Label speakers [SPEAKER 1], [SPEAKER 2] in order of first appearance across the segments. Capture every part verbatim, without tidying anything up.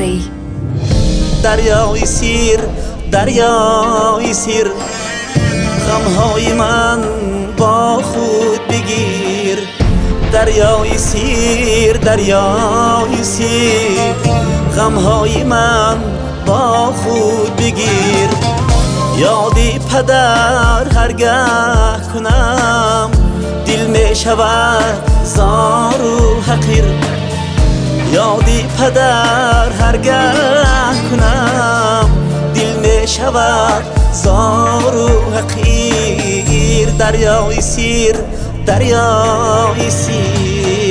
[SPEAKER 1] Ali.
[SPEAKER 2] دریای سیر دریای سیر غمهای من با خود بگیر دریای سیر دریای سیر غمهای من با خود بگیر یادی پدر هرگه کنم دل می شود زار و حقیر یادی پدر هرگه کنم دل می شود زار و حقیر دریای سیر دریای سیر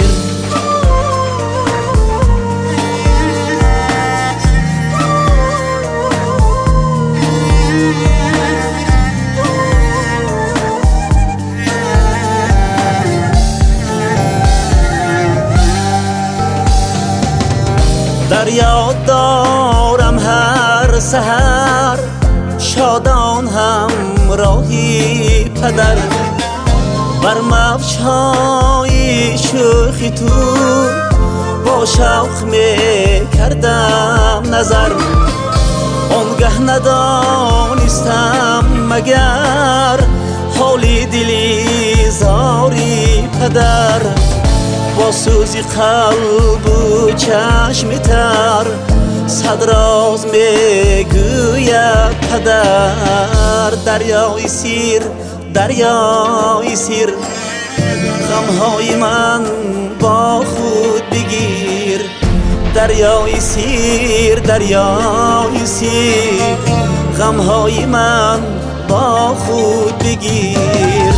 [SPEAKER 2] در یاد دارم هر سحر شادان همراهی پدر بر مفشای شوخی تو با شوق می کردم نظر آنگه ندانستم مگر حالی دلی زاری پدر با سوزی قلب و چشم تر صد راز میگوید پدر دریای سیر دریای سیر غمهای من با خود بگیر دریای سیر دریای سیر غمهای من با خود بگیر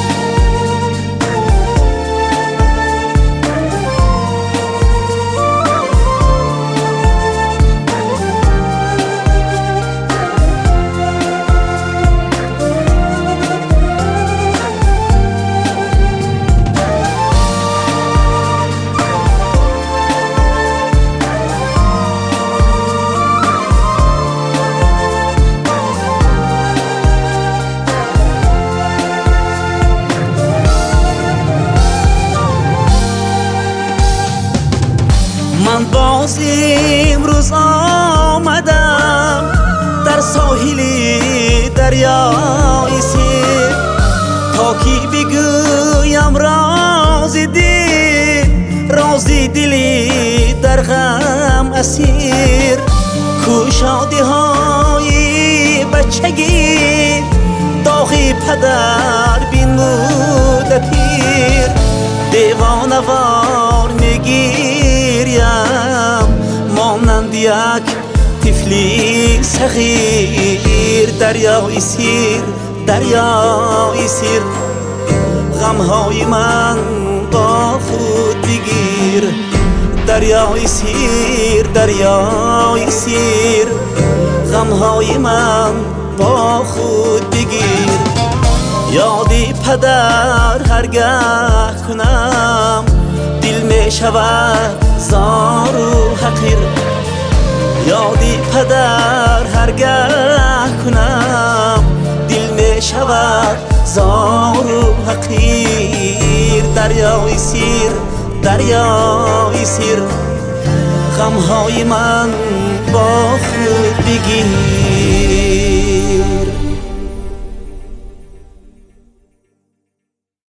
[SPEAKER 2] من باز امروز آمدم در ساحلی دریای سیر تا کی بگویم راز دل راز دلی در غم اسیر کو شادی های بچگی داغی پدر بینموده پیر دیوانه وار میگیریم مانند یک طفلی صغیر دریای سیر دریای سیر غمهای من با خود بگیر دریای سیر دریای سیر غمهای من با خود بگیر یادی پدر هرگه کنم دل می شود زار و حقیر یادی پدر هرگه کنم دل می شود زار و حقیر دریای سیر دریای سیر غمهای من با خود بگیر